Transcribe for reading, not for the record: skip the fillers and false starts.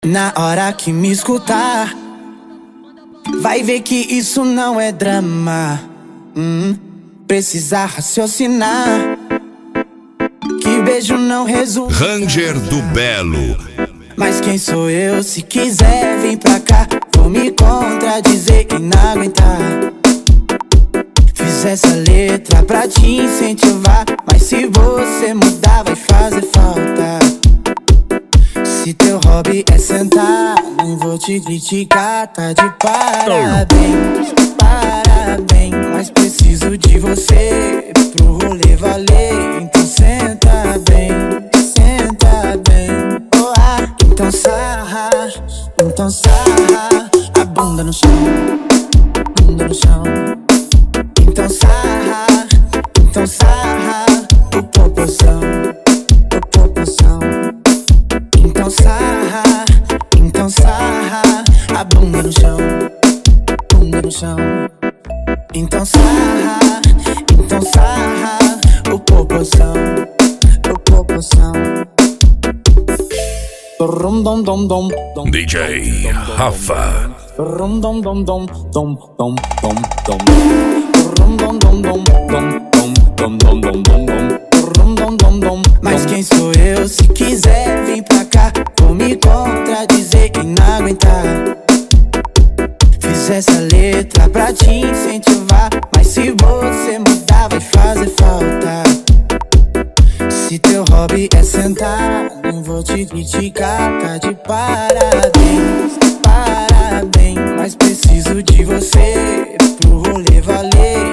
Na hora que me escutar, vai ver que isso não é drama. Precisa raciocinar, que beijo não resulta. Ranger do Belo. Mas quem sou eu? Se quiser vem pra cá, vou me contradizer e não aguentar. Fiz essa letra pra te incentivar, mas se você mudar vai fazer falta. Se teu hobby é sentar, nem vou te criticar, tá de parabéns, parabéns. Mas preciso de você pro rolê valer, então senta bem, oh, então sarra, a bunda no chão, bunda no chão. Então sarra, o popozão, o popozão. Então sarra, a bunda no chão, bunda no chão. Então sarra, o popozão, o popozão. DJ Rafa. Mas quem sou eu? Se quiser vem pra cá, vou me contradizer e não aguentar. Fiz essa letra pra te incentivar, mas se você mudar vai fazer falta. Se teu hobby é sentar, não vou te criticar, tá de parabéns, parabéns. Mas preciso de você pro rolê valer,